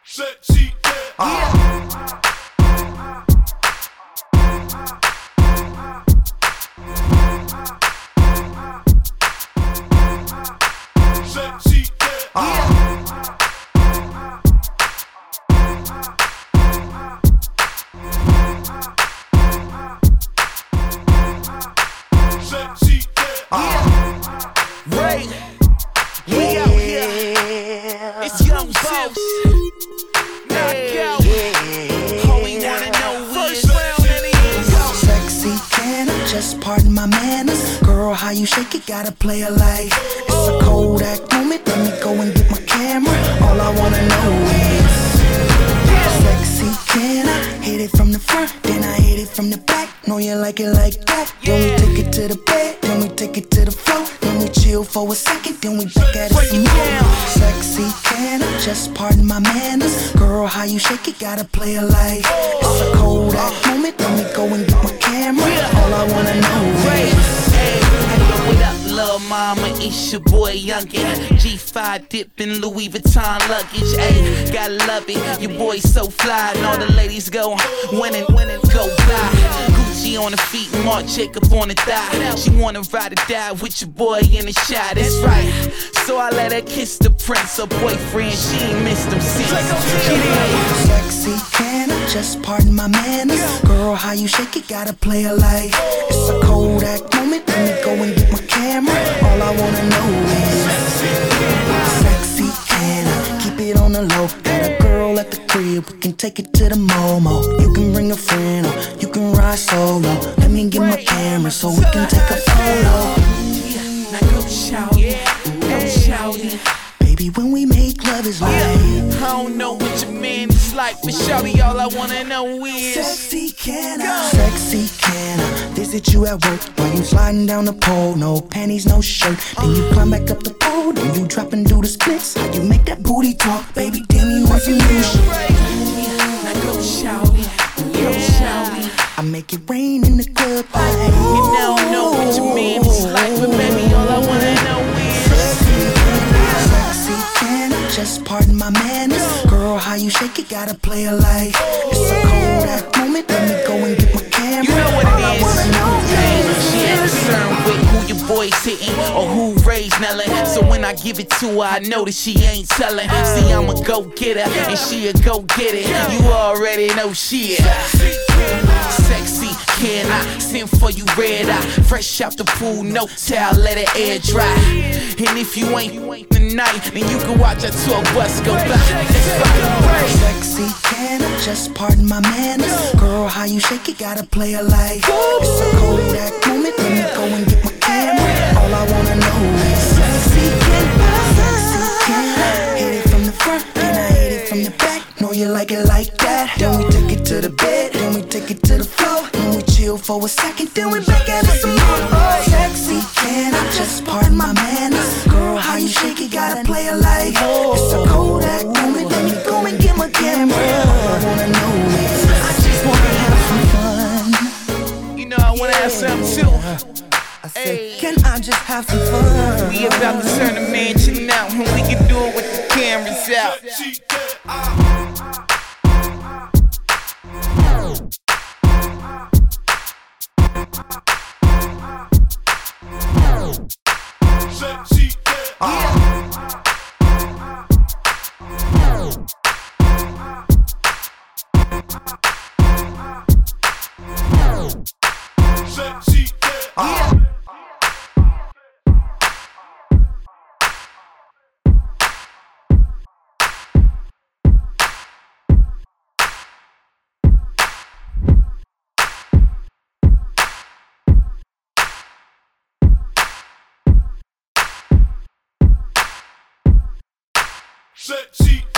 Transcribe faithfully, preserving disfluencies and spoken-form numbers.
Sexy, yeah. Sexy, yeah. Sexy, yeah. Ray, we out here. It's Young Boss. Knockout. All we wanna know is first round and it is. Sexy, can I just pardon my manners? Girl, how you shake it, gotta play it like it's a Kodak moment. Let me go and get my camera. All I wanna know is sexy, can I hit it from the front, then I hit it from the back? Know you like it like that. Then we take it to the bed, then we take it to the floor. Then we chill for a second, then we back at it some more. Sexy, can I just pardon my manners? Girl, how you shake it, gotta play it like it's a Kodak moment. Let me go and get my camera. All I wanna know is What up, lil' mama? It's your boy Youngin. G five dipping Louis Vuitton luggage. Ayy, gotta love it. Your boy so fly, and all the ladies go winning, winning, go fly. Gucci on the feet, Marc Jacob on the thigh. She wanna ride or die with your boy in the shot. That's right. So I let her kiss the prince, her boyfriend. She ain't missed them since. sexy, can I just pardon my manners? Girl, how you shake it, gotta play it like it's a Kodak moment. Let me go and get my camera. All I wanna know is sexy, can I keep it on the low? Got a girl at the crib, we can take it to the Momo. You can bring a friend or you can ride solo. Let me get my camera so we can take a photo. Now go shout it, go shout it. Baby, when we make love is like I don't know what your man is like, but shawty, all I wanna know is sexy, can I? Sexy, can I visit you at work while you sliding down the pole? No panties, no shirt. Then you climb back up the pole, then you drop and do the splits. How you make that booty talk, baby? Damn, you want some new shit. Now go shout it, go shout it. I make it rain in the club. And I don't know what your man is like, but baby, all I wanna know is sexy, can I just pardon my manners? Girl, how you shake it, gotta play it like it's a Kodak moment. Let me go and get my camera. you know what All it I is. wanna know Hey, is she ain't concerned with who your boy's hitting or who raised Nellin'. So when I give it to her, I know that she ain't telling. See, I'm a go-getter and she a go-get it. You already know she is sexy. Can I send for you red eye? Fresh out the pool, no towel, let it air dry. And if you ain't tonight, then you can watch a tour bus go by. sexy, can I just pardon my manners? Girl, how you shake it, gotta play it like it's a Kodak moment. Let me go and get my camera. All I wanna know is sexy, can I? Sexy, can I hit it from the front, then I hit it from the back? Know you like it like that. Then we take it to the bed, then we take it to the floor. Then we chill for a second, then we back at it some more. Oh, sexy, can I just pardon my manners? Girl, how you shake it, gotta play it like it's a Kodak moment. Let me go and get my camera. All I wanna know is I just wanna have some fun. You know I wanna have some too. I said, can I just have some fun? We about to turn the mansion out, and we can do it with the cameras out. Sexy, yeah. Sexy, yeah. Sexy, yeah. Sexy.